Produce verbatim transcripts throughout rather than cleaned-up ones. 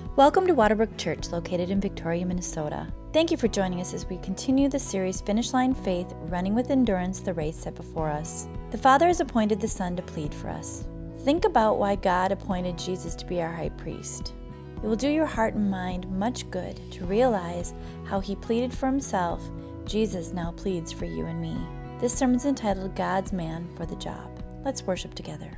Welcome to Waterbrook Church, located in Victoria, Minnesota. Thank you for joining us as we continue the series Finish Line Faith, running with endurance the race set before us. The Father has appointed the Son to plead for us. Think about why God appointed Jesus to be our high priest. It will do your heart and mind much good to realize how he pleaded for himself. Jesus now pleads for you and me. This sermon is entitled God's Man for the Job. Let's worship together.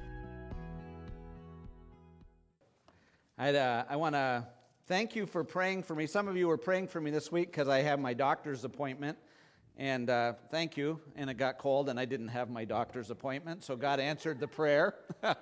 I'd, uh, I want to thank you for praying for me. Some of you were praying for me this week because I have my doctor's appointment, and uh, thank you. And it got cold, and I didn't have my doctor's appointment, so God answered the prayer.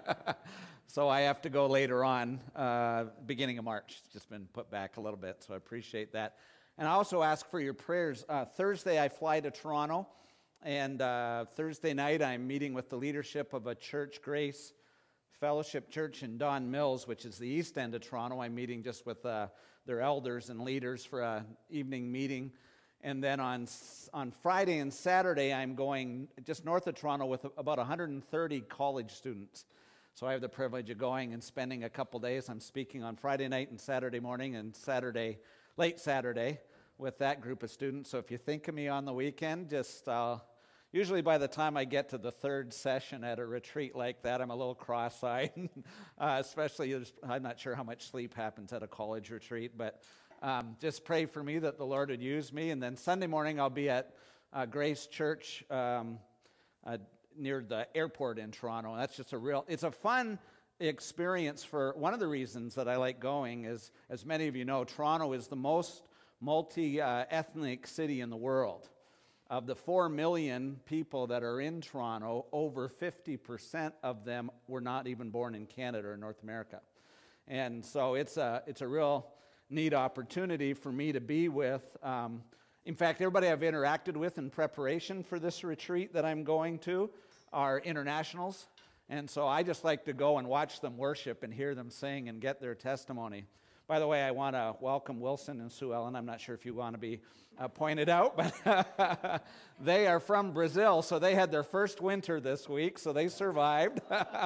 So I have to go later on, uh, beginning of March. It's just been put back a little bit, so I appreciate that. And I also ask for your prayers. Uh, Thursday, I fly to Toronto, and uh, Thursday night, I'm meeting with the leadership of a church, Grace Fellowship Church in Don Mills, which is the east end of Toronto. I'm meeting just with uh, their elders and leaders for an evening meeting. And then on on Friday and Saturday, I'm going just north of Toronto with about one hundred thirty college students. So I have the privilege of going and spending a couple days. I'm speaking on Friday night and Saturday morning and Saturday, late Saturday, with that group of students. So if you think of me on the weekend, just uh, usually by the time I get to the third session at a retreat like that, I'm a little cross-eyed, uh, especially, I'm not sure how much sleep happens at a college retreat, but um, just pray for me that the Lord would use me. And then Sunday morning, I'll be at uh, Grace Church um, uh, near the airport in Toronto. And that's just a real, it's a fun experience. For one of the reasons that I like going is, as many of you know, Toronto is the most multi-ethnic city in the world. Of the four million people that are in Toronto, over fifty percent of them were not even born in Canada or North America. And so it's a, it's a real neat opportunity for me to be with. Um, in fact, everybody I've interacted with in preparation for this retreat that I'm going to are internationals. And so I just like to go and watch them worship and hear them sing and get their testimony. By the way, I want to welcome Wilson and Sue Ellen. I'm not sure if you want to be uh, pointed out, but they are from Brazil, so they had their first winter this week, so they survived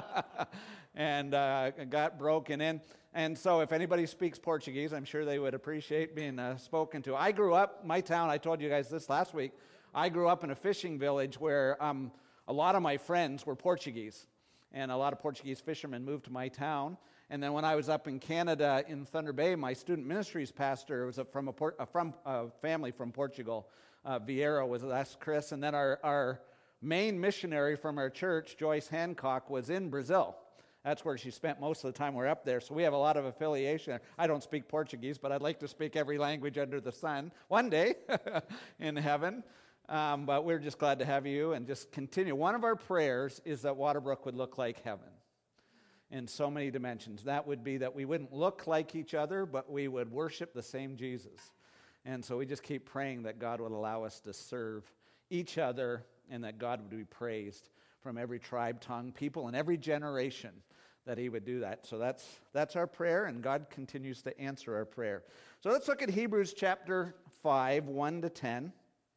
and uh, got broken in. And so if anybody speaks Portuguese, I'm sure they would appreciate being uh, spoken to. I grew up, my town, I told you guys this last week, I grew up in a fishing village where um, a lot of my friends were Portuguese, and a lot of Portuguese fishermen moved to my town. And then when I was up in Canada in Thunder Bay, my student ministries pastor was from a, Port, uh, from a family from Portugal. Uh, Vieira was, that's Chris. And then our, our main missionary from our church, Joyce Hancock, was in Brazil. That's where she spent most of the time we're up there. So we have a lot of affiliation. I don't speak Portuguese, but I'd like to speak every language under the sun one day in heaven. Um, but we're just glad to have you and just continue. One of our prayers is that Waterbrook would look like heaven in so many dimensions. That would be that we wouldn't look like each other, but we would worship the same Jesus. And so we just keep praying that God would allow us to serve each other and that God would be praised from every tribe, tongue, people, and every generation, that he would do that. So that's that's our prayer, and God continues to answer our prayer. So let's look at Hebrews chapter five, one to ten.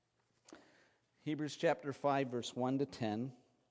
Hebrews chapter five, verse one to ten.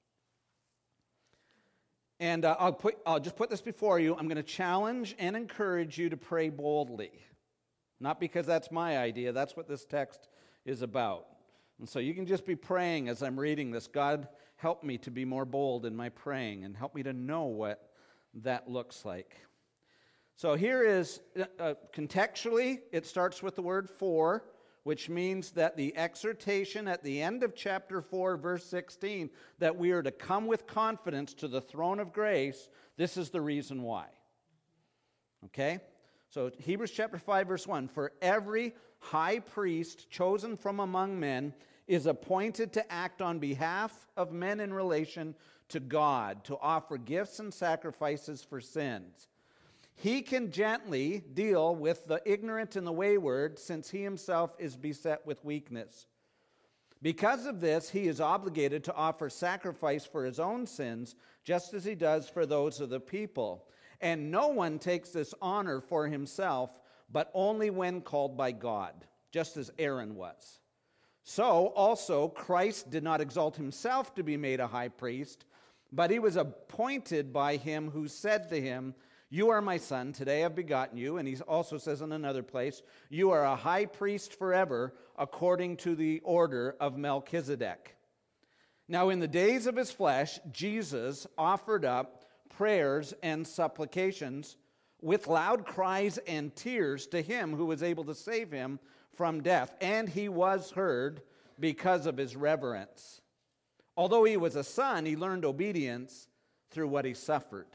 And uh, I'll put I'll just put this before you. I'm going to challenge and encourage you to pray boldly. Not because that's my idea. That's what this text is about. And so you can just be praying as I'm reading this. God, help me to be more bold in my praying and help me to know what that looks like. So here is, uh, contextually, it starts with the word for, which means that the exhortation at the end of chapter four, verse sixteen, that we are to come with confidence to the throne of grace, this is the reason why. Okay? So Hebrews chapter five, verse one, for every high priest chosen from among men is appointed to act on behalf of men in relation to God, to offer gifts and sacrifices for sins. He can gently deal with the ignorant and the wayward, since he himself is beset with weakness. Because of this, he is obligated to offer sacrifice for his own sins, just as he does for those of the people. And no one takes this honor for himself, but only when called by God, just as Aaron was. So also Christ did not exalt himself to be made a high priest, but he was appointed by him who said to him, You are my son, today I've begotten you. And he also says in another place, you are a high priest forever, according to the order of Melchizedek. Now in the days of his flesh, Jesus offered up prayers and supplications with loud cries and tears to him who was able to save him from death. And he was heard because of his reverence. Although he was a son, he learned obedience through what he suffered.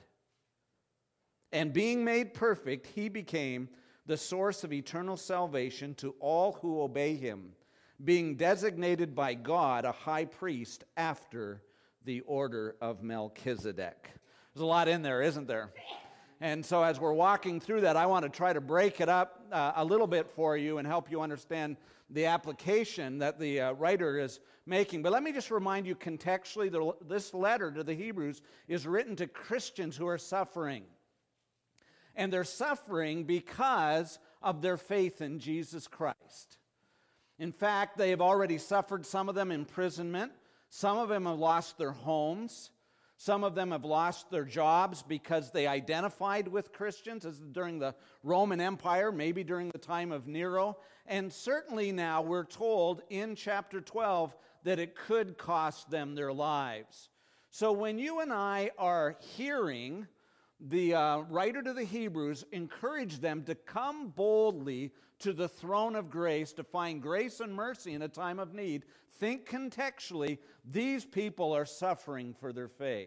And being made perfect, he became the source of eternal salvation to all who obey him, being designated by God a high priest after the order of Melchizedek. There's a lot in there, isn't there? And so as we're walking through that, I want to try to break it up uh, a little bit for you and help you understand the application that the uh, writer is making. But let me just remind you contextually, the, this letter to the Hebrews is written to Christians who are suffering. And they're suffering because of their faith in Jesus Christ. In fact, they have already suffered, some of them imprisonment. Some of them have lost their homes. Some of them have lost their jobs because they identified with Christians, as during the Roman Empire, maybe during the time of Nero. And certainly now we're told in chapter twelve that it could cost them their lives. So when you and I are hearing the uh, writer to the Hebrews encourage them to come boldly to the throne of grace to find grace and mercy in a time of need, think contextually, these people are suffering for their faith.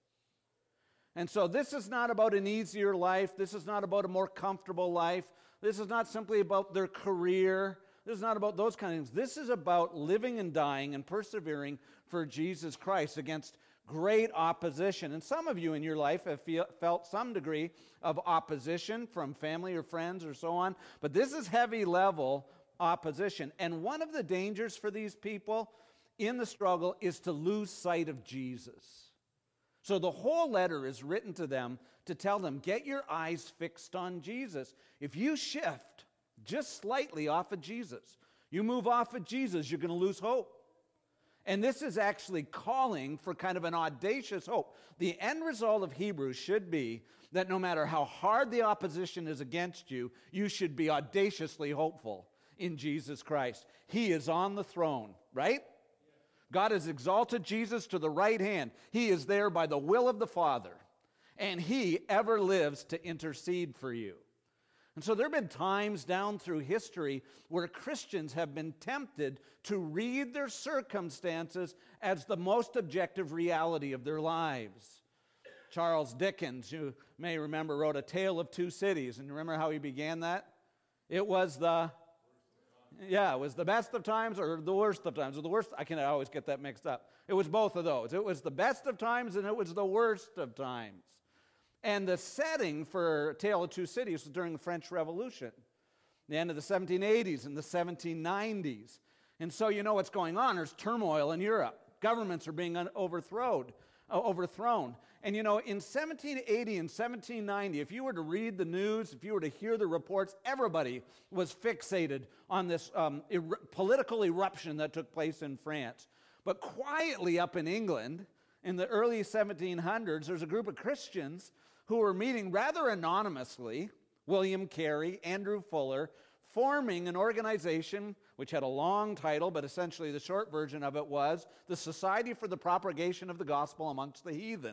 And so this is not about an easier life. This is not about a more comfortable life. This is not simply about their career. This is not about those kind of things. This is about living and dying and persevering for Jesus Christ against great opposition. And some of you in your life have feel, felt some degree of opposition from family or friends or so on. But this is heavy level opposition. And one of the dangers for these people in the struggle is to lose sight of Jesus. So the whole letter is written to them to tell them, get your eyes fixed on Jesus. If you shift just slightly off of Jesus, you move off of Jesus, you're going to lose hope. And this is actually calling for kind of an audacious hope. The end result of Hebrews should be that no matter how hard the opposition is against you, you should be audaciously hopeful in Jesus Christ. He is on the throne, right? God has exalted Jesus to the right hand. He is there by the will of the Father. And he ever lives to intercede for you. And so there have been times down through history where Christians have been tempted to read their circumstances as the most objective reality of their lives. Charles Dickens, you may remember, wrote A Tale of Two Cities. And remember how he began that? It was the, yeah, it was the best of times or the worst of times. Or the worst, I can always get that mixed up. It was both of those. It was the best of times and it was the worst of times. And the setting for Tale of Two Cities was during the French Revolution, the end of the seventeen eighties and the seventeen nineties. And so you know what's going on. There's turmoil in Europe. Governments are being overthrown. Uh, overthrown. And you know, in seventeen eighty and seventeen ninety, if you were to read the news, if you were to hear the reports, everybody was fixated on this um, er- political eruption that took place in France. But quietly up in England, in the early seventeen hundreds, there's a group of Christians who were meeting rather anonymously, William Carey, Andrew Fuller, forming an organization which had a long title, but essentially the short version of it was the Society for the Propagation of the Gospel Amongst the Heathen.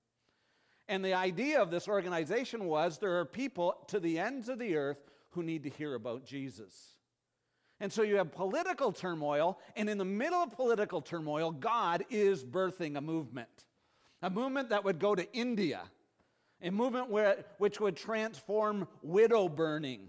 And the idea of this organization was there are people to the ends of the earth who need to hear about Jesus. And so you have political turmoil, and in the middle of political turmoil, God is birthing a movement. A movement that would go to India. A movement where, which would transform widow burning.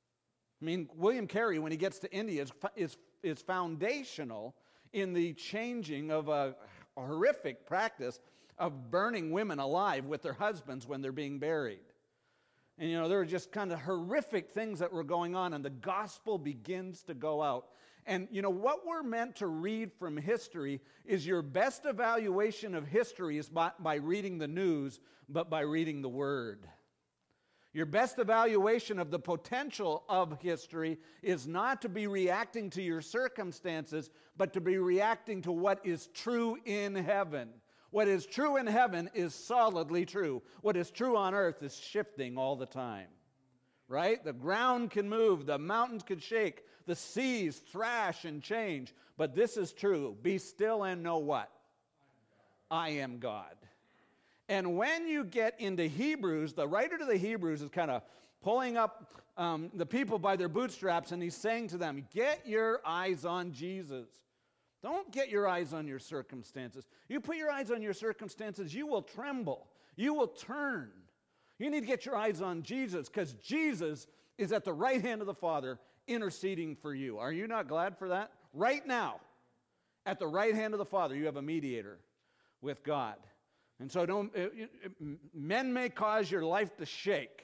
I mean, William Carey, when he gets to India, is, is, is foundational in the changing of a, a horrific practice of burning women alive with their husbands when they're being buried. And, you know, there were just kind of horrific things that were going on, and the gospel begins to go out. And, you know, what we're meant to read from history is your best evaluation of history is by, by reading the news, but by reading the Word. Your best evaluation of the potential of history is not to be reacting to your circumstances, but to be reacting to what is true in heaven. What is true in heaven is solidly true. What is true on earth is shifting all the time. Right? The ground can move, the mountains can shake, the seas thrash and change. But this is true. Be still and know what? I am God. And when you get into Hebrews, the writer to the Hebrews is kind of pulling up um, the people by their bootstraps, and he's saying to them, get your eyes on Jesus. Don't get your eyes on your circumstances. You put your eyes on your circumstances, you will tremble. You will turn. You need to get your eyes on Jesus, because Jesus is at the right hand of the Father interceding for you. Are you not glad for that? Right now, at the right hand of the Father, you have a mediator with God. And so don't, it, it, men may cause your life to shake,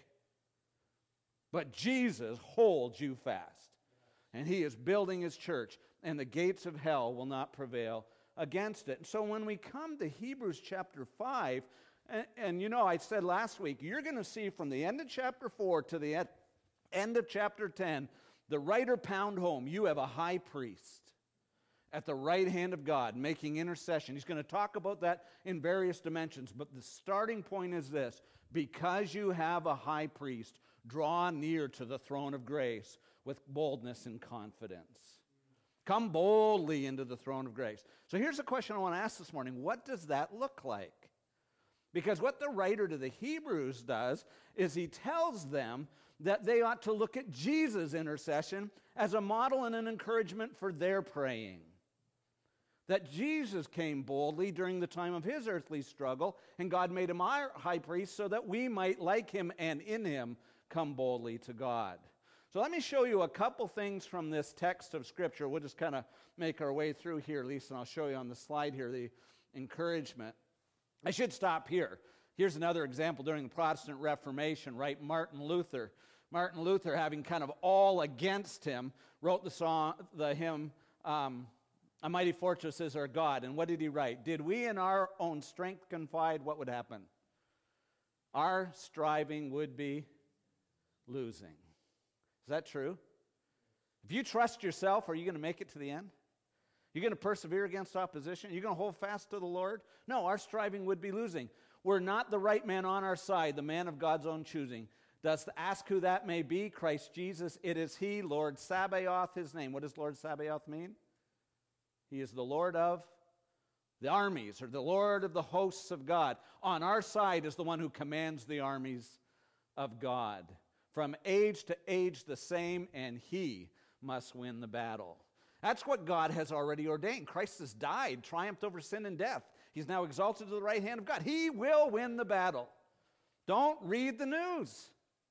but Jesus holds you fast. And he is building his church, and the gates of hell will not prevail against it. And so when we come to Hebrews chapter five, and, and you know, I said last week, you're going to see from the end of chapter four to the end, end of chapter ten, the writer pound home, you have a high priest at the right hand of God making intercession. He's going to talk about that in various dimensions, but the starting point is this: because you have a high priest, draw near to the throne of grace with boldness and confidence. Come boldly into the throne of grace. So here's a question I want to ask this morning. What does that look like? Because what the writer to the Hebrews does is he tells them that they ought to look at Jesus' intercession as a model and an encouragement for their praying. That Jesus came boldly during the time of his earthly struggle, and God made him our high priest so that we might, like him and in him, come boldly to God. So let me show you a couple things from this text of Scripture. We'll just kind of make our way through here, Lisa, and I'll show you on the slide here the encouragement. I should stop here. Here's another example during the Protestant Reformation, right? Martin Luther. Martin Luther, having kind of all against him, wrote the song, the hymn, um, A Mighty Fortress is Our God. And what did he write? Did we in our own strength confide, what would happen? Our striving would be losing. Is that true? If you trust yourself, are you going to make it to the end? You're going to persevere against opposition? You're going to hold fast to the Lord? No, our striving would be losing. We're not the right man on our side, the man of God's own choosing. Dost ask who that may be? Christ Jesus. It is he, Lord Sabaoth, his name. What does Lord Sabaoth mean? He is the Lord of the armies, or the Lord of the hosts of God. On our side is the one who commands the armies of God. From age to age the same, and he must win the battle. That's what God has already ordained. Christ has died, triumphed over sin and death. He's now exalted to the right hand of God. He will win the battle. Don't read the news.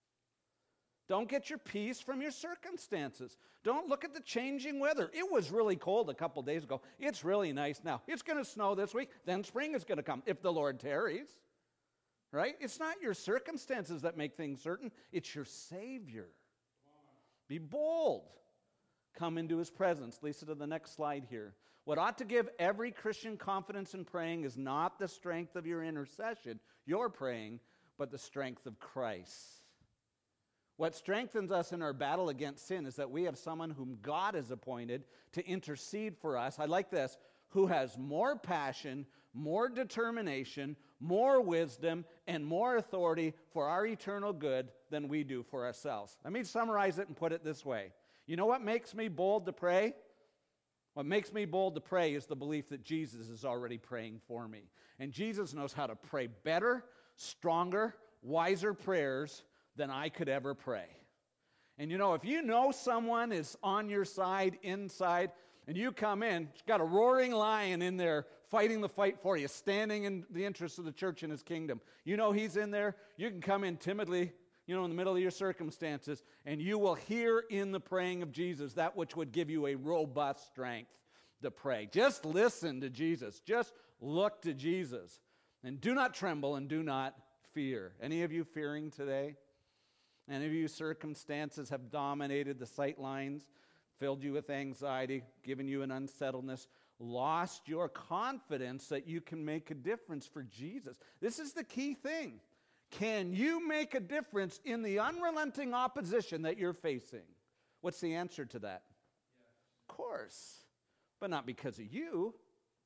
Don't get your peace from your circumstances. Don't look at the changing weather. It was really cold a couple days ago. It's really nice now. It's going to snow this week. Then spring is going to come, if the Lord tarries. Right? It's not your circumstances that make things certain. It's your Savior. Be bold. Come into his presence. Lisa, to the next slide here. What ought to give every Christian confidence in praying is not the strength of your intercession, your praying, but the strength of Christ. What strengthens us in our battle against sin is that we have someone whom God has appointed to intercede for us. I like this. Who has more passion, more determination, more wisdom, and more authority for our eternal good than we do for ourselves. Let me summarize it and put it this way. You know what makes me bold to pray? What makes me bold to pray is the belief that Jesus is already praying for me. And Jesus knows how to pray better, stronger, wiser prayers than I could ever pray. And you know, if you know someone is on your side, inside, and you come in, got a roaring lion in there fighting the fight for you, standing in the interest of the church and his kingdom. You know he's in there. You can come in timidly, you know, in the middle of your circumstances, and you will hear in the praying of Jesus that which would give you a robust strength to pray. Just listen to Jesus. Just look to Jesus. And do not tremble and do not fear. Any of you fearing today? Any of you circumstances have dominated the sight lines, filled you with anxiety, given you an unsettledness, lost your confidence that you can make a difference for Jesus? This is the key thing. Can you make a difference in the unrelenting opposition that you're facing? What's the answer to that? Yes. Of course, but not because of you.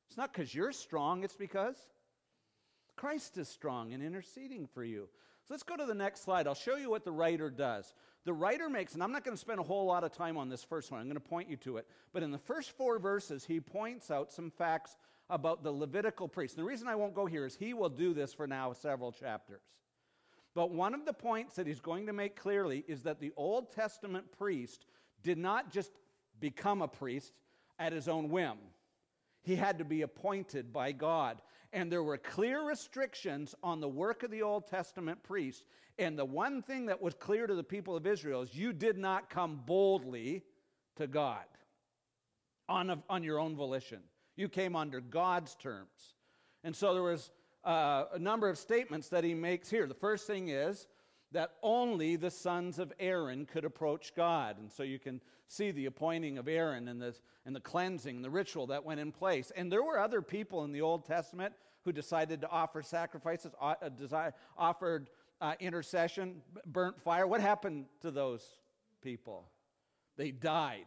It's not because you're strong, it's because Christ is strong and interceding for you. So let's go to the next slide. I'll show you what the writer does. The writer makes, and I'm not going to spend a whole lot of time on this first one. I'm going to point you to it. But in the first four verses, he points out some facts about the Levitical priests. And the reason I won't go here is he will do this for now several chapters. But one of the points that he's going to make clearly is that the Old Testament priest did not just become a priest at his own whim. He had to be appointed by God. And there were clear restrictions on the work of the Old Testament priest. And the one thing that was clear to the people of Israel is you did not come boldly to God on, a, on your own volition. You came under God's terms. And so there was uh, a number of statements that he makes here. The first thing is that only the sons of Aaron could approach God. And so you can see the appointing of Aaron and the, and the cleansing, the ritual that went in place. And there were other people in the Old Testament who decided to offer sacrifices, uh, desire, offered uh, intercession, burnt fire. What happened to those people? They died.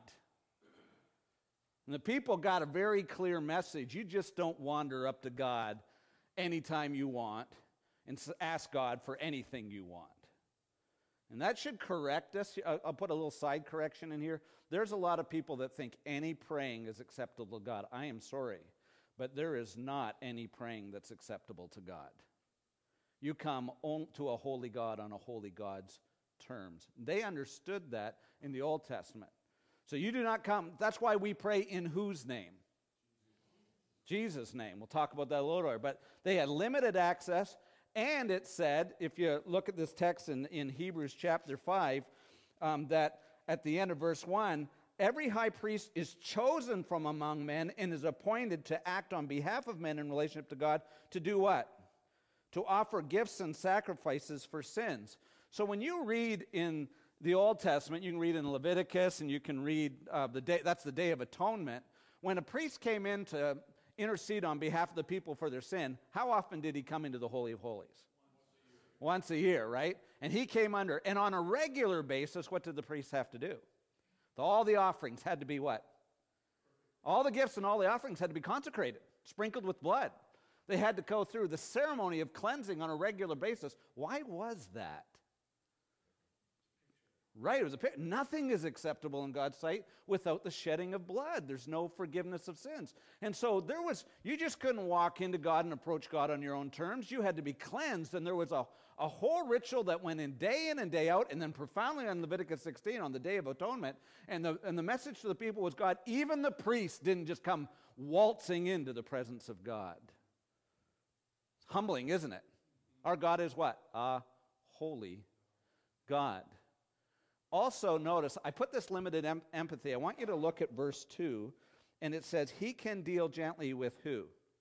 And the people got a very clear message. You just don't wander up to God anytime you want and ask God for anything you want. And that should correct us. I'll put a little side correction in here. There's a lot of people that think any praying is acceptable to God. I am sorry, but there is not any praying that's acceptable to God. You come on to a holy God on a holy God's terms. They understood that in the Old Testament. So you do not come. That's why we pray in whose name? Jesus' name. We'll talk about that a little later. But they had limited access. And it said, if you look at this text in, in Hebrews chapter five, um, that at the end of verse one, every high priest is chosen from among men and is appointed to act on behalf of men in relationship to God to do what? To offer gifts and sacrifices for sins. So when you read in the Old Testament, you can read in Leviticus and you can read uh, the day, that's the Day of Atonement. When a priest came in to intercede on behalf of the people for their sin, how often did he come into the Holy of Holies? Once a year, Once a year, right? And he came under, and on a regular basis, what did the priests have to do? All the offerings had to be what? All the gifts and all the offerings had to be consecrated, sprinkled with blood. They had to go through the ceremony of cleansing on a regular basis. Why was that? Right, it was a picture. Nothing is acceptable in God's sight without the shedding of blood. There's no forgiveness of sins. And so there was, you just couldn't walk into God and approach God on your own terms. You had to be cleansed, and there was a, a whole ritual that went in day in and day out, and then profoundly on Leviticus sixteen, on the Day of Atonement, and the, and the message to the people was God, even the priests didn't just come waltzing into the presence of God. It's humbling, isn't it? Our God is what? A holy God. Also, notice, I put this limited em- empathy. I want you to look at verse two, and it says, he can deal gently with who?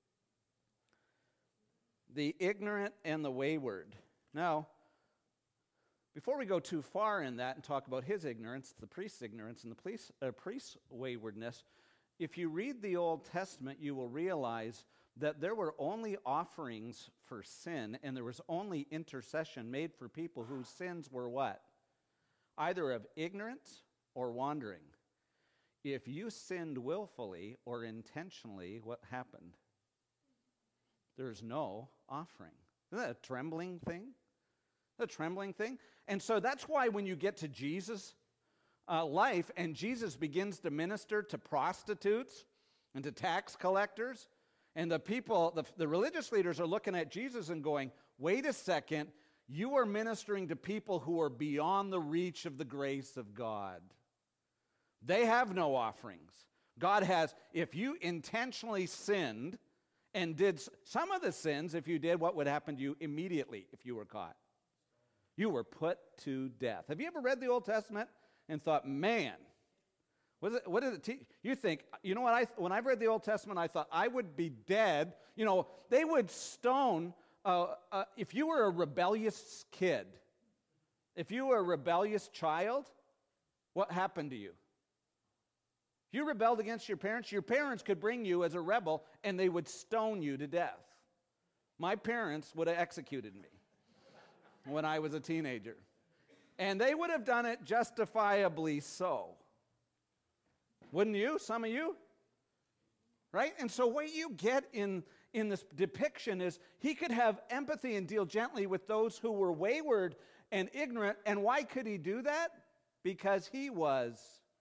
The ignorant and the wayward. Now, before we go too far in that and talk about his ignorance, the priest's ignorance, and the priest, uh, priest's waywardness, if you read the Old Testament, you will realize that there were only offerings for sin, and there was only intercession made for people whose sins were what? Either of ignorance or wandering. If you sinned willfully or intentionally, what happened? There's no offering. Isn't that a trembling thing? A trembling thing? And so that's why when you get to Jesus' uh, life and Jesus begins to minister to prostitutes and to tax collectors, and the people, the, the religious leaders are looking at Jesus and going, wait a second, you are ministering to people who are beyond the reach of the grace of God. They have no offerings. God has, if you intentionally sinned and did some of the sins, if you did, what would happen to you immediately if you were caught? You were put to death. Have you ever read the Old Testament and thought, man, what, is it, what did it teach? You think, you know what, I, when I've read the Old Testament, I thought I would be dead. You know, they would stone. Uh, uh, if you were a rebellious kid, if you were a rebellious child, what happened to you? If you rebelled against your parents, your parents could bring you as a rebel and they would stone you to death. My parents would have executed me when I was a teenager. And they would have done it justifiably so. Wouldn't you? Some of you? right? And so what you get in, in this depiction is he could have empathy and deal gently with those who were wayward and ignorant. And why could he do that? Because he was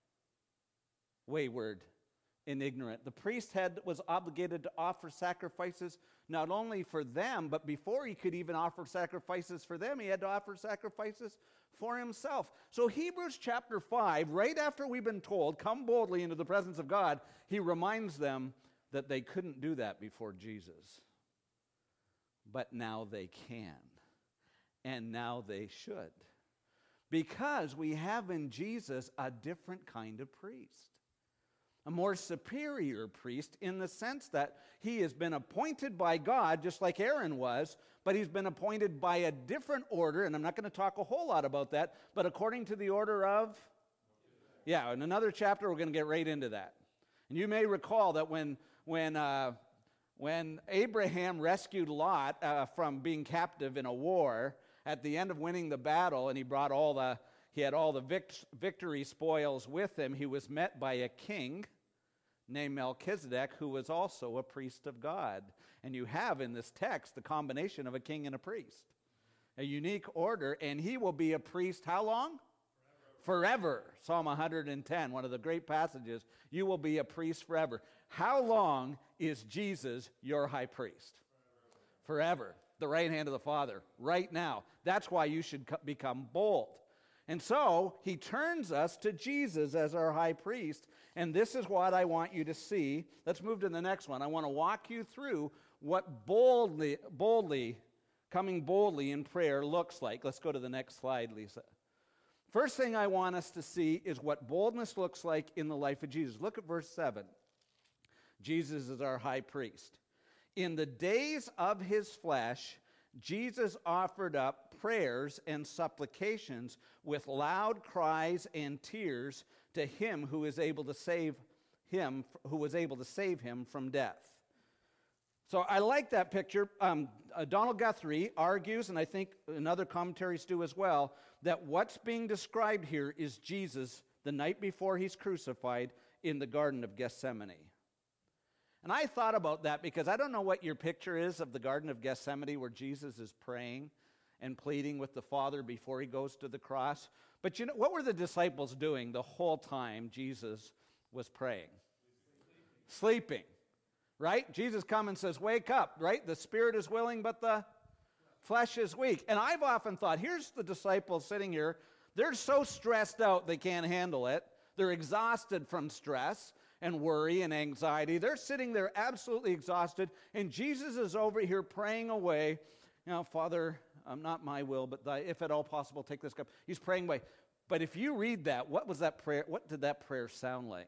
wayward and ignorant. The priest had was obligated to offer sacrifices not only for them, but before he could even offer sacrifices for them, he had to offer sacrifices for himself. So Hebrews chapter five, right after we've been told, come boldly into the presence of God, he reminds them that they couldn't do that before Jesus. But now they can. And now they should. Because we have in Jesus a different kind of priest. A more superior priest in the sense that he has been appointed by God, just like Aaron was, but he's been appointed by a different order, and I'm not going to talk a whole lot about that, but according to the order of, yeah, in another chapter we're going to get right into that. And you may recall that when when uh, when Abraham rescued Lot uh, from being captive in a war, at the end of winning the battle, and he brought all the he had all the vict- victory spoils with him, he was met by a king named Melchizedek, who was also a priest of God. And you have in this text the combination of a king and a priest. A unique order, and he will be a priest how long? Forever. Forever. Psalm one hundred ten, one of the great passages. You will be a priest forever. How long is Jesus your high priest? Forever. Forever. The right hand of the Father, right now. That's why you should co- become bold. And so he turns us to Jesus as our high priest, and this is what I want you to see. Let's move to the next one. I want to walk you through what boldly, boldly, coming boldly in prayer looks like. Let's go to the next slide, Lisa. First thing I want us to see is what boldness looks like in the life of Jesus. Look at verse seven. Jesus is our high priest. In the days of his flesh, Jesus offered up prayers and supplications with loud cries and tears to him who is able to save him, who was able to save him from death. So I like that picture. Um, uh, Donald Guthrie argues, and I think another commentaries do as well, that what's being described here is Jesus the night before he's crucified in the Garden of Gethsemane. And I thought about that because I don't know what your picture is of the Garden of Gethsemane where Jesus is praying and pleading with the Father before he goes to the cross. But you know, what were the disciples doing the whole time Jesus was praying? Sleeping. Sleeping, right? Jesus comes and says, wake up, right? The spirit is willing, but the flesh is weak. And I've often thought, here's the disciples sitting here. They're so stressed out they can't handle it. They're exhausted from stress and worry and anxiety. They're sitting there absolutely exhausted, and Jesus is over here praying away. You know, Father, um, not my will, but thy, if at all possible, take this cup. He's praying away. But if you read that, what was that prayer? What did that prayer sound like?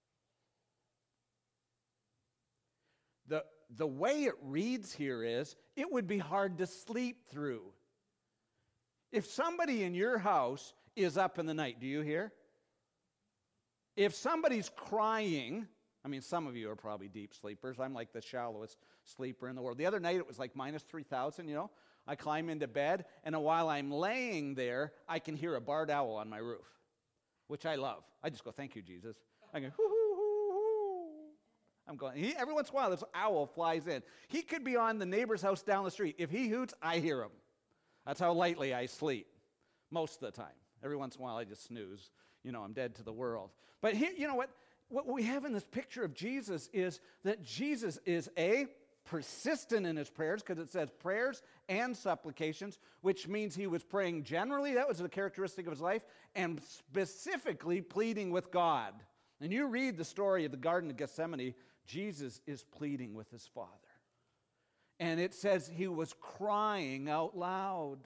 The, the way it reads here is, it would be hard to sleep through. If somebody in your house is up in the night, do you hear? If somebody's crying, I mean, some of you are probably deep sleepers. I'm like the shallowest sleeper in the world. The other night, it was like minus three thousand, you know. I climb into bed, and while I'm laying there, I can hear a barred owl on my roof, which I love. I just go, thank you, Jesus. I go, hoo, hoo, hoo, hoo. I'm going, he, every once in a while, this owl flies in. He could be on the neighbor's house down the street. If he hoots, I hear him. That's how lightly I sleep most of the time. Every once in a while, I just snooze. You know, I'm dead to the world. But here, you know what? What we have in this picture of Jesus is that Jesus is A, persistent in his prayers, because it says prayers and supplications, which means he was praying generally. That was the characteristic of his life, and specifically pleading with God. And you read the story of the Garden of Gethsemane, Jesus is pleading with his Father. And it says he was crying out loud,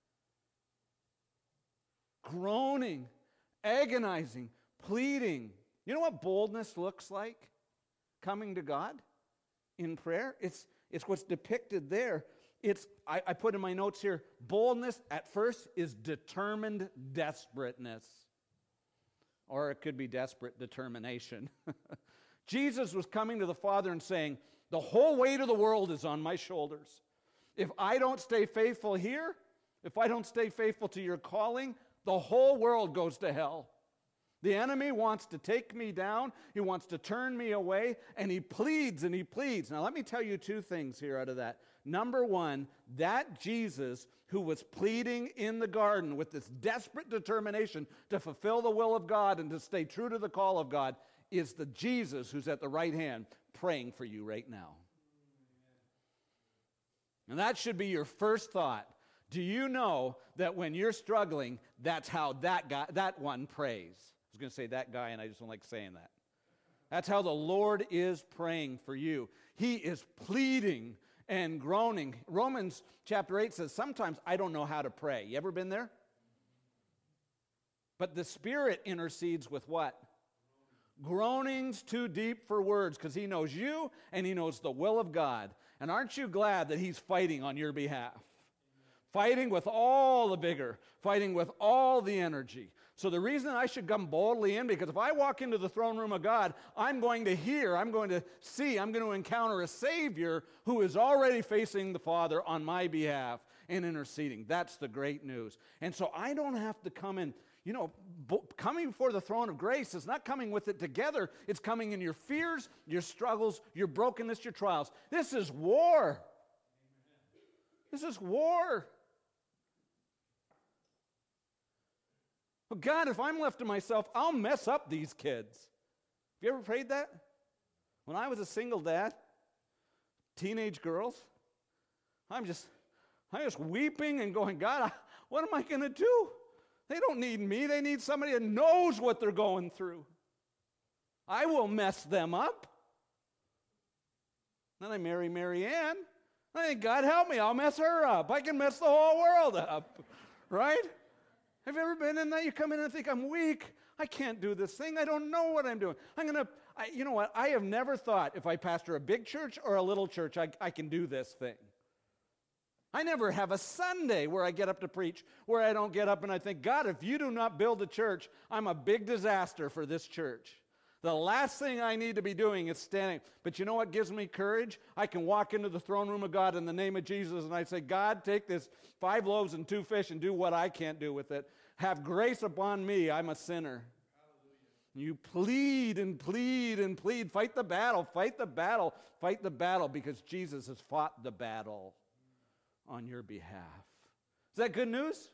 groaning, agonizing, pleading. You know what boldness looks like? Coming to God in prayer. It's, it's what's depicted there. It's I, I put in my notes here, boldness at first is determined desperateness. Or it could be desperate determination. Jesus was coming to the Father and saying, the whole weight of the world is on my shoulders. If I don't stay faithful here, if I don't stay faithful to your calling, the whole world goes to hell. The enemy wants to take me down. He wants to turn me away, and he pleads and he pleads. Now, let me tell you two things here out of that. Number one, that Jesus who was pleading in the garden with this desperate determination to fulfill the will of God and to stay true to the call of God is the Jesus who's at the right hand praying for you right now. And that should be your first thought. Do you know that when you're struggling, that's how that guy, that one prays? I was going to say that guy, and I just don't like saying that. That's how the Lord is praying for you. He is pleading and groaning. Romans chapter eight says, sometimes I don't know how to pray. You ever been there? But the Spirit intercedes with what? Groanings too deep for words, because he knows you and he knows the will of God. And aren't you glad that he's fighting on your behalf? Fighting with all the vigor, fighting with all the energy. So the reason I should come boldly in, because if I walk into the throne room of God, I'm going to hear, I'm going to see, I'm going to encounter a Savior who is already facing the Father on my behalf and interceding. That's the great news. And so I don't have to come in, you know, bo- coming before the throne of grace is not coming with it together. It's coming in your fears, your struggles, your brokenness, your trials. This is war. This is war. But God, if I'm left to myself, I'll mess up these kids. Have you ever prayed that? When I was a single dad, teenage girls, I'm just, I'm just weeping and going, God, I, what am I going to do? They don't need me. They need somebody that knows what they're going through. I will mess them up. Then I marry Mary Ann. I think, God help me, I'll mess her up. I can mess the whole world up, right? Have you ever been in that? You come in and think, I'm weak. I can't do this thing. I don't know what I'm doing. I'm going to, you know what? I have never thought if I pastor a big church or a little church, I, I can do this thing. I never have a Sunday where I get up to preach, where I don't get up and I think, God, if you do not build a church, I'm a big disaster for this church. The last thing I need to be doing is standing. But you know what gives me courage? I can walk into the throne room of God in the name of Jesus and I say, God, take this five loaves and two fish and do what I can't do with it. Have grace upon me. I'm a sinner. Hallelujah. You plead and plead and plead. Fight the battle. Fight the battle. Fight the battle because Jesus has fought the battle on your behalf. Is that good news?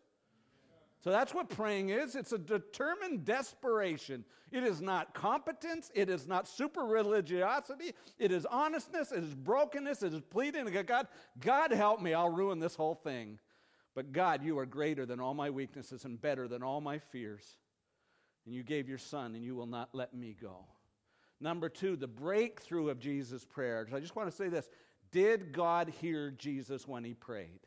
So that's what praying is. It's a determined desperation. It is not competence. It is not super religiosity. It is honestness. It is brokenness. It is pleading to God, God help me. I'll ruin this whole thing. But God, you are greater than all my weaknesses and better than all my fears. And you gave your son and you will not let me go. Number two, the breakthrough of Jesus' prayers. I just want to say this. Did God hear Jesus when he prayed?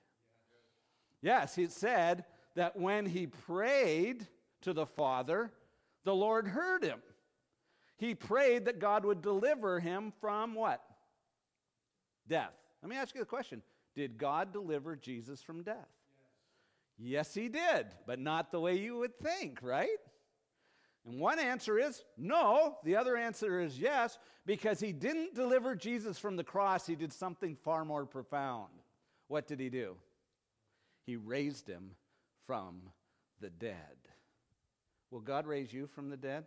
Yes, he said that when he prayed to the Father, the Lord heard him. He prayed that God would deliver him from what? Death. Let me ask you the question. Did God deliver Jesus from death? Yes, yes he did, but not the way you would think, right? And one answer is no. The other answer is yes, because he didn't deliver Jesus from the cross. He did something far more profound. What did he do? He raised him from the dead. Will God raise you from the dead?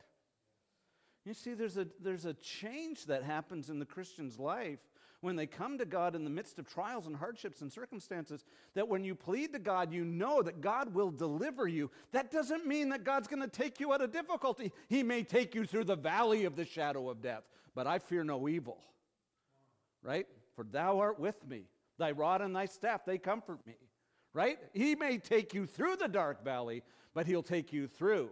You see, there's a, there's a change that happens in the Christian's life when they come to God in the midst of trials and hardships and circumstances, that when you plead to God, you know that God will deliver you. That doesn't mean that God's going to take you out of difficulty. He may take you through the valley of the shadow of death, but I fear no evil. Right? For thou art with me. Thy rod and thy staff, they comfort me. Right? He may take you through the dark valley, but he'll take you through.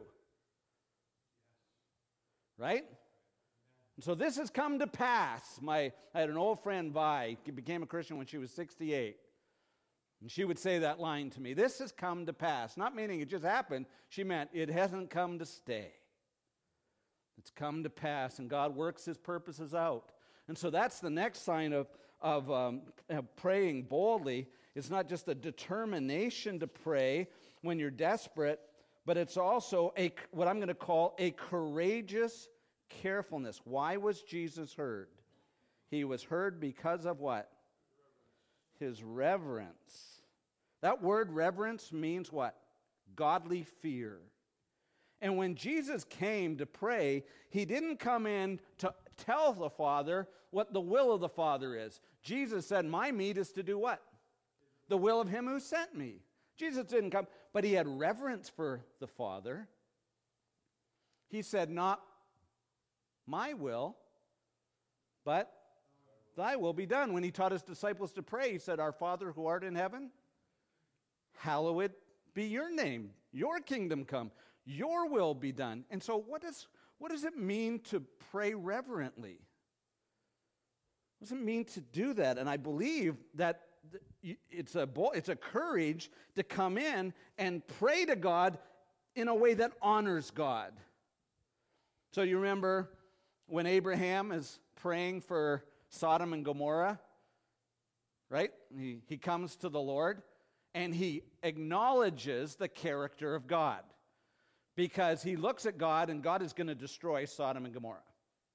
Right? And so this has come to pass. My, I had an old friend, Vi, who became a Christian when she was sixty-eight. And she would say that line to me. This has come to pass. Not meaning it just happened. She meant it hasn't come to stay. It's come to pass, and God works his purposes out. And so that's the next sign of, of um, praying boldly. It's not just a determination to pray when you're desperate, but it's also a what I'm going to call a courageous carefulness. Why was Jesus heard? He was heard because of what? His reverence. That word reverence means what? Godly fear. And when Jesus came to pray, he didn't come in to tell the Father what the will of the Father is. Jesus said, my meat is to do what? The will of him who sent me. Jesus didn't come, but he had reverence for the Father. He said, not my will, but thy will be done. When he taught his disciples to pray, he said, our Father who art in heaven, hallowed be your name. Your kingdom come. Your will be done. And so what does, what does it mean to pray reverently? What does it mean to do that? And I believe that it's a, it's a courage to come in and pray to God in a way that honors God. So you remember when Abraham is praying for Sodom and Gomorrah, right? He, he comes to the Lord and he acknowledges the character of God because he looks at God and God is going to destroy Sodom and Gomorrah.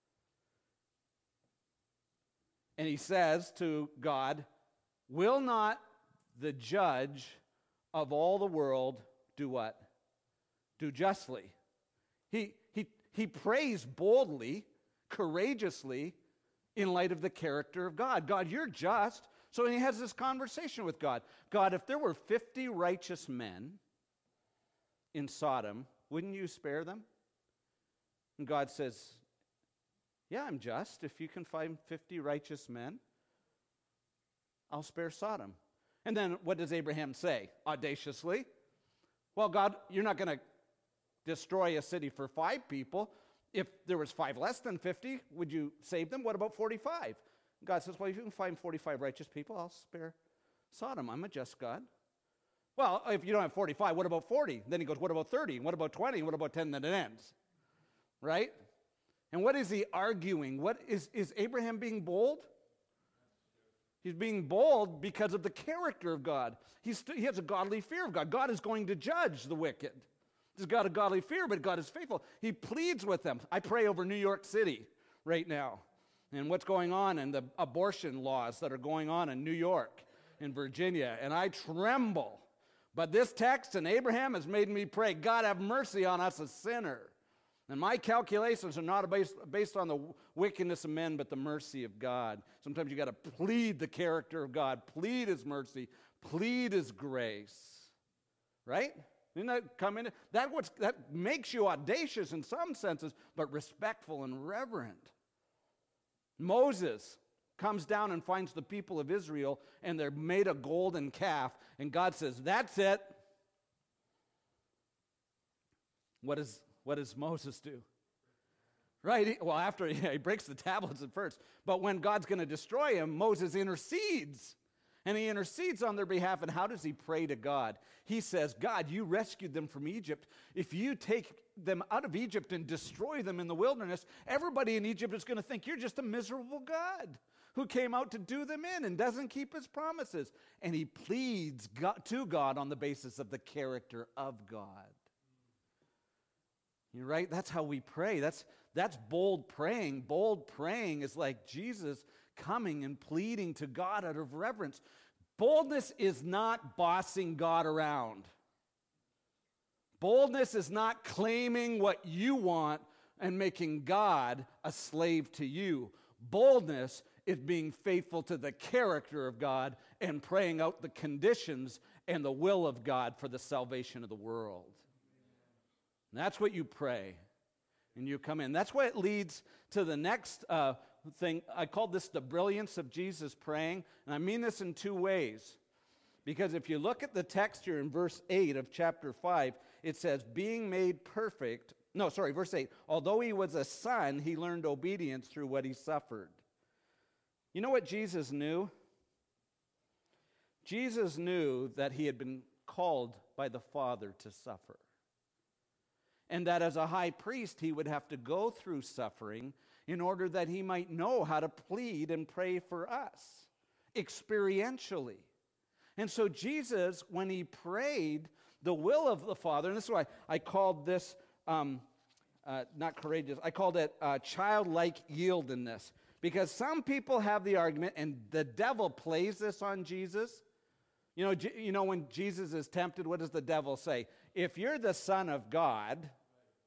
And he says to God, will not the judge of all the world do what? Do justly. He, he, he prays boldly, courageously, in light of the character of God. God, you're just. So he has this conversation with God. God, if there were fifty righteous men in Sodom, wouldn't you spare them? And God says, yeah, I'm just. If you can find fifty righteous men, I'll spare Sodom. And then what does Abraham say? Audaciously, well, God, you're not going to destroy a city for five people. If there was five less than fifty, would you save them? What about forty-five? God says, well, if you can find forty-five righteous people, I'll spare Sodom. I'm a just God. Well, if you don't have forty-five, what about forty? Then he goes, what about thirty? What about twenty? What about ten? Then it ends. Right? And what is he arguing? What is, is Abraham being bold? He's being bold because of the character of God. He's, he has a godly fear of God. God is going to judge the wicked. He's got a godly fear, but God is faithful. He pleads with them. I pray over New York City right now and what's going on and the abortion laws that are going on in New York, in Virginia, and I tremble. But this text in Abraham has made me pray, God, have mercy on us, a sinner. And my calculations are not based, based on the wickedness of men, but the mercy of God. Sometimes you got to plead the character of God, plead his mercy, plead his grace. Right? Didn't that come in? That, what's, that makes you audacious in some senses, but respectful and reverent. Moses comes down and finds the people of Israel, and they're made a golden calf, and God says, that's it. What is What does Moses do? Right? He, well, after he, he breaks the tablets at first. But when God's going to destroy him, Moses intercedes. And he intercedes on their behalf. And how does he pray to God? He says, God, you rescued them from Egypt. If you take them out of Egypt and destroy them in the wilderness, everybody in Egypt is going to think you're just a miserable God who came out to do them in and doesn't keep his promises. And he pleads God, to God on the basis of the character of God. You're right? That's how we pray. That's, that's bold praying. Bold praying is like Jesus coming and pleading to God out of reverence. Boldness is not bossing God around. Boldness is not claiming what you want and making God a slave to you. Boldness is being faithful to the character of God and praying out the conditions and the will of God for the salvation of the world. And that's what you pray, and you come in. That's what it leads to the next uh, thing. I called this the brilliance of Jesus praying, and I mean this in two ways. Because if you look at the text here in verse eight of chapter five, it says, being made perfect. No, sorry, verse eight. Although he was a son, he learned obedience through what he suffered. You know what Jesus knew? Jesus knew that he had been called by the Father to suffer. And that as a high priest, he would have to go through suffering in order that he might know how to plead and pray for us experientially. And so Jesus, when he prayed the will of the Father, and this is why I called this, um, uh, not courageous, I called it uh, childlike yieldedness. Because some people have the argument, and the devil plays this on Jesus. You know, you know, when Jesus is tempted, what does the devil say? If you're the Son of God,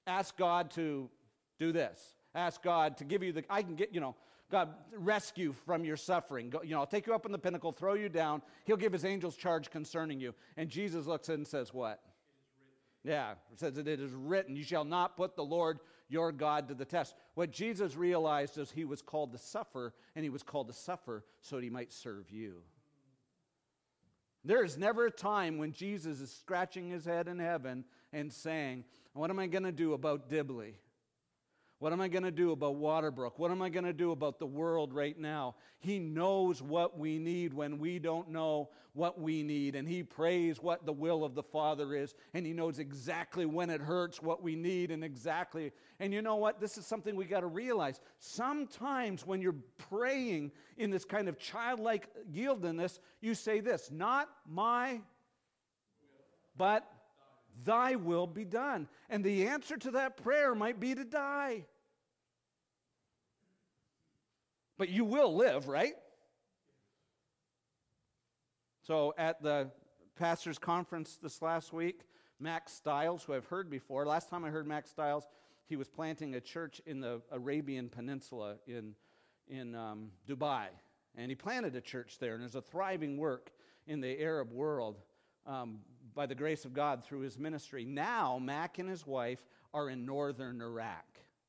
Ask God to do this. Ask God to give you the, I can get, you know, God, rescue from your suffering. Go, you know, I'll take you up on the pinnacle, throw you down. He'll give his angels charge concerning you. And Jesus looks in and says what? Yeah, it says that it is written, you shall not put the Lord your God to the test. What Jesus realized is he was called to suffer, and he was called to suffer so that he might serve you. There is never a time when Jesus is scratching his head in heaven and saying, what am I going to do about Dibley? What am I going to do about Waterbrook? What am I going to do about the world right now? He knows what we need when we don't know what we need. And he prays what the will of the Father is. And he knows exactly when it hurts what we need and exactly. And you know what? This is something we got to realize. Sometimes when you're praying in this kind of childlike yieldedness, you say this, not my, but thy will be done. And the answer to that prayer might be to die. But you will live, right? So at the pastor's conference this last week, Max Stiles, who I've heard before, last time I heard Max Stiles, he was planting a church in the Arabian Peninsula in, in um, Dubai. And he planted a church there, and there's a thriving work in the Arab world um, by the grace of God through his ministry. Now, Mac and his wife are in northern Iraq.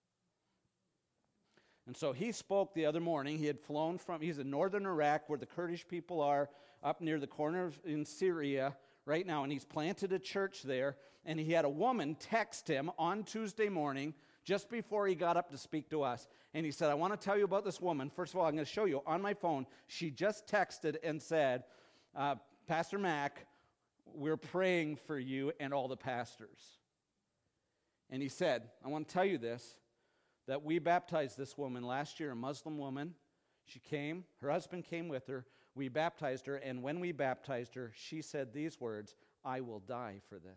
And so he spoke the other morning. He had flown from, he's in northern Iraq where the Kurdish people are, up near the corner of, in Syria right now, and he's planted a church there. And he had a woman text him on Tuesday morning just before he got up to speak to us. And he said, I want to tell you about this woman. First of all, I'm going to show you on my phone. She just texted and said, uh, Pastor Mac, we're praying for you and all the pastors. And he said, I want to tell you this, that we baptized this woman last year, a Muslim woman. She came, her husband came with her. We baptized her, and when we baptized her, she said these words, I will die for this.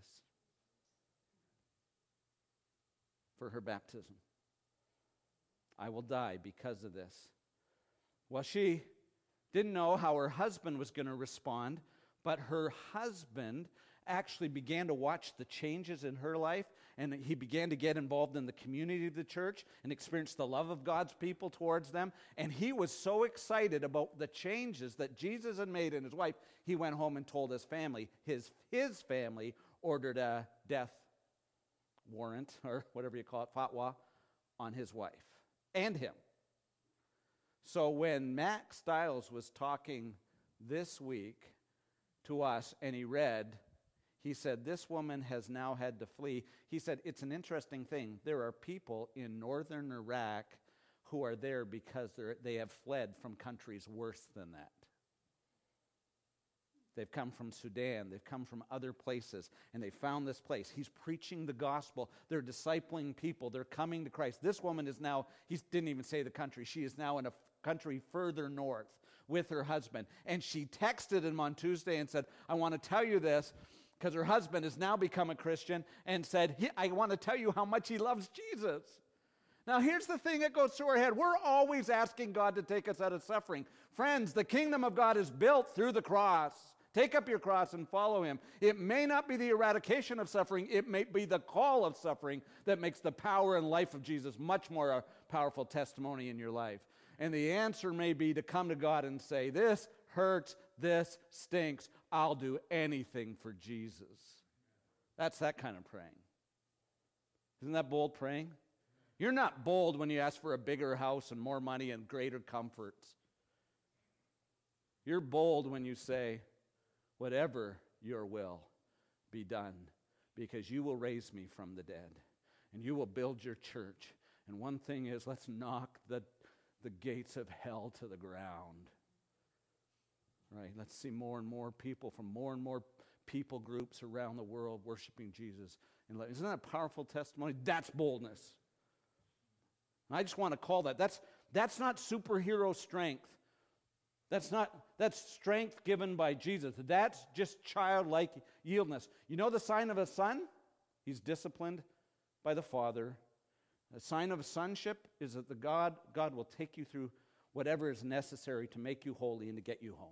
For her baptism. I will die because of this. Well, she didn't know how her husband was going to respond, but her husband actually began to watch the changes in her life, and he began to get involved in the community of the church and experience the love of God's people towards them. And he was so excited about the changes that Jesus had made in his wife, he went home and told his family. His, his family ordered a death warrant, or whatever you call it, fatwa, on his wife and him. So when Max Stiles was talking this week to us, and he read, he said, this woman has now had to flee. He said, it's an interesting thing. There are people in northern Iraq who are there because they have fled from countries worse than that. They've come from Sudan. They've come from other places, and they found this place. He's preaching the gospel. They're discipling people. They're coming to Christ. This woman is now, he didn't even say the country. She is now in a country further north with her husband. And she texted him on Tuesday and said, I want to tell you this, because her husband has now become a Christian, and said, I want to tell you how much he loves Jesus. Now, here's the thing that goes through our head. We're always asking God to take us out of suffering. Friends, the kingdom of God is built through the cross. Take up your cross and follow him. It may not be the eradication of suffering. It may be the call of suffering that makes the power and life of Jesus much more a powerful testimony in your life. And the answer may be to come to God and say, this hurts, this stinks. I'll do anything for Jesus. That's that kind of praying. Isn't that bold praying? You're not bold when you ask for a bigger house and more money and greater comforts. You're bold when you say, whatever your will be done, because you will raise me from the dead, and you will build your church. And one thing is, let's knock the, the gates of hell to the ground. Right? Let's see more and more people from more and more people groups around the world worshiping Jesus. And isn't that a powerful testimony? That's boldness. And I just want to call that. That's, that's not superhero strength. That's not, that's strength given by Jesus. That's just childlike yieldedness. You know the sign of a son? He's disciplined by the Father. A sign of sonship is that the God, God will take you through whatever is necessary to make you holy and to get you home.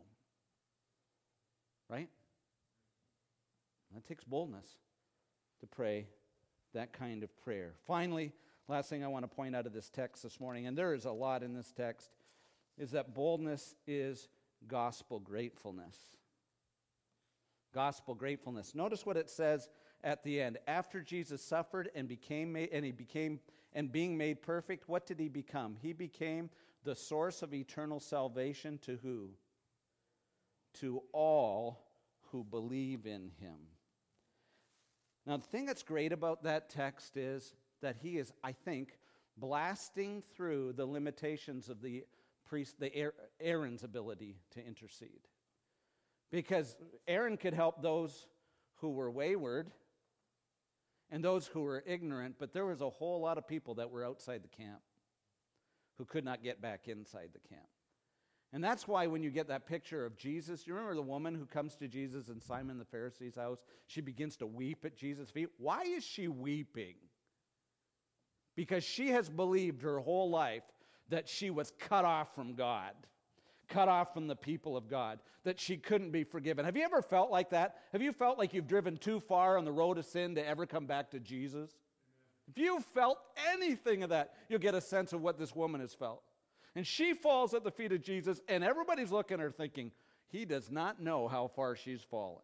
Right? That takes boldness to pray that kind of prayer. Finally, last thing I want to point out of this text this morning, and there is a lot in this text, is that boldness is gospel gratefulness. Gospel gratefulness. Notice what it says at the end. After Jesus suffered and became made, and he became and being made perfect, what did he become? He became the source of eternal salvation to who? To all who believe in him. Now, the thing that's great about that text is that he is, I think, blasting through the limitations of the priest, the Aaron's ability to intercede. Because Aaron could help those who were wayward and those who were ignorant, but there was a whole lot of people that were outside the camp who could not get back inside the camp. And that's why when you get that picture of Jesus, you remember the woman who comes to Jesus in Simon the Pharisee's house? She begins to weep at Jesus' feet. Why is she weeping? Because she has believed her whole life that she was cut off from God, cut off from the people of God, that she couldn't be forgiven. Have you ever felt like that? Have you felt like you've driven too far on the road of sin to ever come back to Jesus? If you felt anything of that, you'll get a sense of what this woman has felt. And she falls at the feet of Jesus, and everybody's looking at her thinking, he does not know how far she's fallen.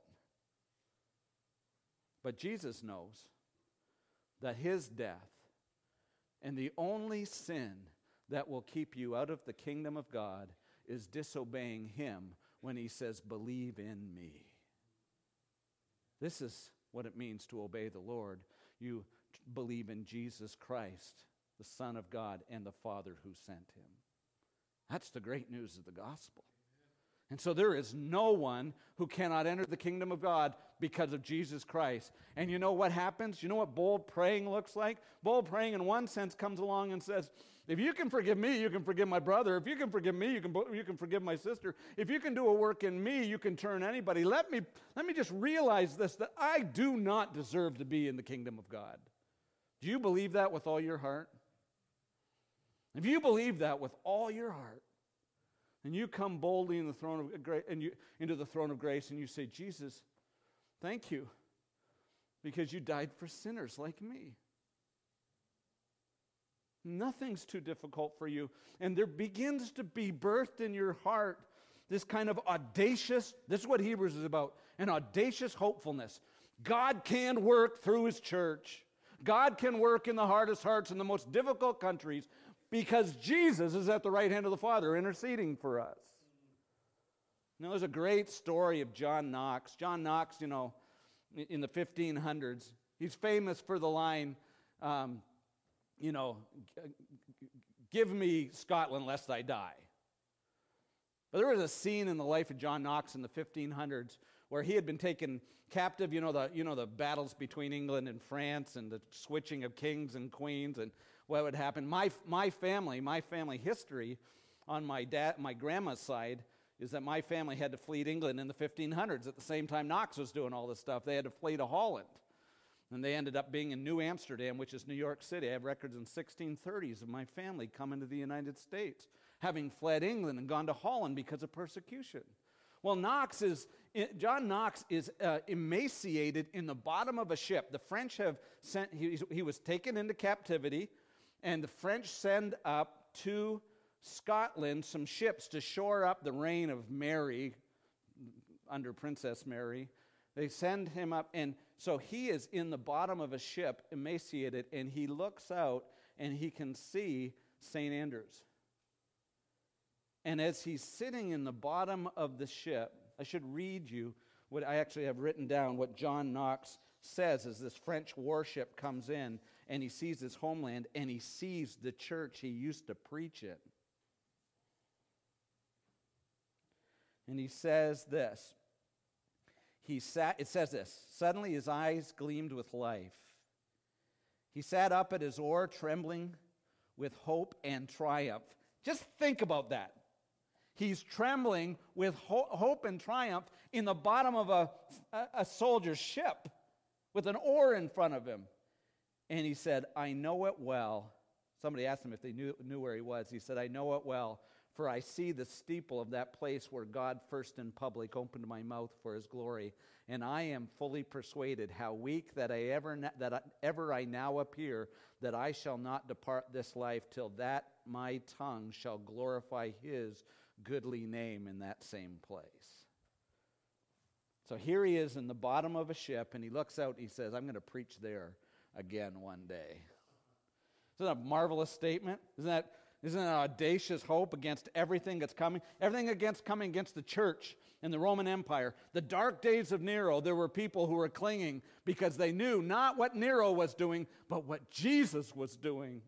But Jesus knows that his death and the only sin that will keep you out of the kingdom of God is disobeying him when he says, believe in me. This is what it means to obey the Lord. You believe in Jesus Christ, the Son of God, and the Father who sent him. That's the great news of the gospel. And so there is no one who cannot enter the kingdom of God because of Jesus Christ. And you know what happens? You know what bold praying looks like? Bold praying in one sense comes along and says, if you can forgive me, you can forgive my brother. If you can forgive me, you can, you can forgive my sister. If you can do a work in me, you can turn anybody. Let me, let me just realize this, that I do not deserve to be in the kingdom of God. Do you believe that with all your heart? If you believe that with all your heart, and you come boldly in the throne of grace, and you into the throne of grace, and you say, Jesus, thank you, because you died for sinners like me. Nothing's too difficult for you. And there begins to be birthed in your heart this kind of audacious, this is what Hebrews is about, an audacious hopefulness. God can work through his church. God can work in the hardest hearts in the most difficult countries because Jesus is at the right hand of the Father interceding for us. Now, there's a great story of John Knox. John Knox, you know, in the fifteen hundreds, he's famous for the line, um, you know, give me Scotland lest I die. But there was a scene in the life of John Knox in the fifteen hundreds where he had been taken captive, you know, the you know the battles between England and France and the switching of kings and queens and what would happen. My my family, my family history on my dad, my grandma's side is that my family had to flee to England in the fifteen hundreds at the same time Knox was doing all this stuff. They had to flee to Holland. And they ended up being in New Amsterdam, which is New York City. I have records in sixteen thirties of my family coming to the United States, having fled England and gone to Holland because of persecution. Well, Knox is, John Knox is uh, emaciated in the bottom of a ship. The French have sent, he, he was taken into captivity, and the French send up to Scotland some ships to shore up the reign of Mary, under Princess Mary. They send him up, and so he is in the bottom of a ship, emaciated, and he looks out, and he can see Saint Andrews. And as he's sitting in the bottom of the ship, I should read you what I actually have written down, what John Knox says as this French warship comes in, and he sees his homeland, and he sees the church he used to preach in. And he says this. He sat, it says this, suddenly his eyes gleamed with life. He sat up at his oar, trembling with hope and triumph. Just think about that. He's trembling with ho- hope and triumph in the bottom of a, a, a soldier's ship with an oar in front of him. And he said, I know it well. Somebody asked him if they knew, knew where he was. He said, I know it well, For I see the steeple of that place where God first in public opened my mouth for his glory, and I am fully persuaded, how weak that I ever that I, ever I now appear, that I shall not depart this life till that my tongue shall glorify his goodly name in that same place. So here he is in the bottom of a ship, and he looks out and he says, I'm going to preach there again one day. Isn't that a marvelous statement? Isn't that Isn't it an audacious hope against everything that's coming? Everything against coming against the church and the Roman Empire. The dark days of Nero, there were people who were clinging because they knew not what Nero was doing, but what Jesus was doing.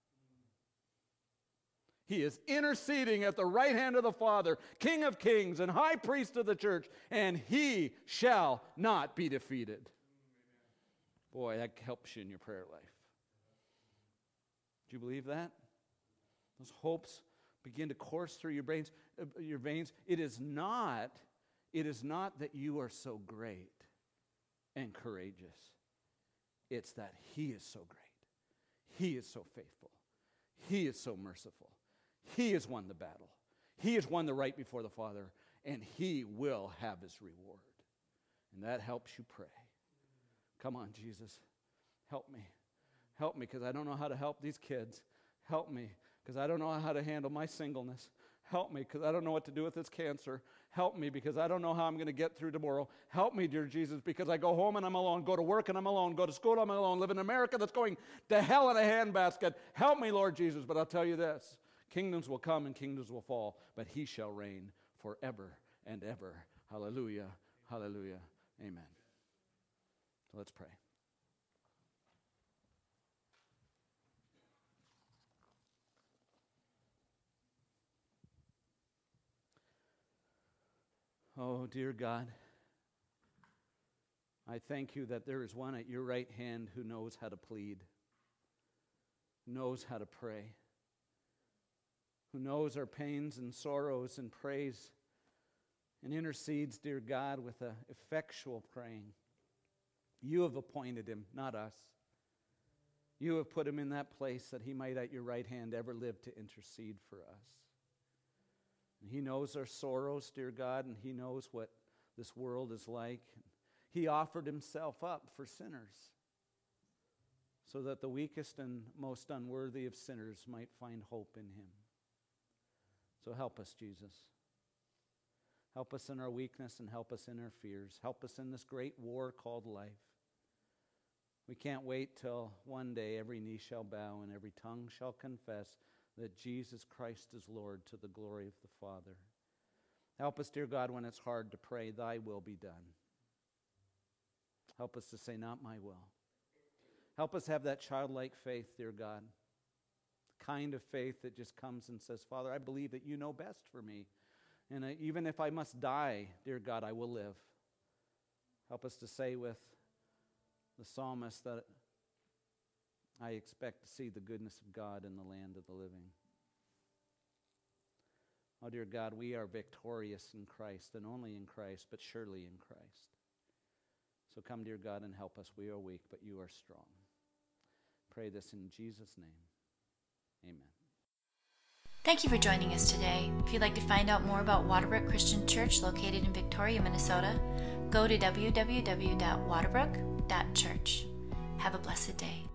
He is interceding at the right hand of the Father, King of kings and high priest of the church, and he shall not be defeated. Boy, that helps you in your prayer life. Do you believe that? Those hopes begin to course through your brains, uh, your veins. It is not, it is not that you are so great and courageous. It's that he is so great. He is so faithful. He is so merciful. He has won the battle. He has won the right before the Father, and he will have his reward. And that helps you pray. Come on, Jesus. Help me. Help me, because I don't know how to help these kids. Help me, because I don't know how to handle my singleness. Help me, because I don't know what to do with this cancer. Help me, because I don't know how I'm going to get through tomorrow. Help me, dear Jesus, because I go home and I'm alone, go to work and I'm alone, go to school and I'm alone, live in America that's going to hell in a handbasket. Help me, Lord Jesus. But I'll tell you this, kingdoms will come and kingdoms will fall, but he shall reign forever and ever. Hallelujah, hallelujah, amen. So let's pray. Oh, dear God, I thank you that there is one at your right hand who knows how to plead, knows how to pray, who knows our pains and sorrows and prays and intercedes, dear God, with an effectual praying. You have appointed him, not us. You have put him in that place that he might at your right hand ever live to intercede for us. He knows our sorrows, dear God, and he knows what this world is like. He offered himself up for sinners so that the weakest and most unworthy of sinners might find hope in him. So help us, Jesus. Help us in our weakness and help us in our fears. Help us in this great war called life. We can't wait till one day every knee shall bow and every tongue shall confess that Jesus Christ is Lord, to the glory of the Father. Help us, dear God, when it's hard to pray, thy will be done. Help us to say, not my will. Help us have that childlike faith, dear God, the kind of faith that just comes and says, Father, I believe that you know best for me. And I, even if I must die, dear God, I will live. Help us to say with the psalmist that I expect to see the goodness of God in the land of the living. Oh, dear God, we are victorious in Christ, and only in Christ, but surely in Christ. So come, dear God, and help us. We are weak, but you are strong. Pray this in Jesus' name. Amen. Thank you for joining us today. If you'd like to find out more about Waterbrook Christian Church located in Victoria, Minnesota, go to w w w dot waterbrook dot church. Have a blessed day.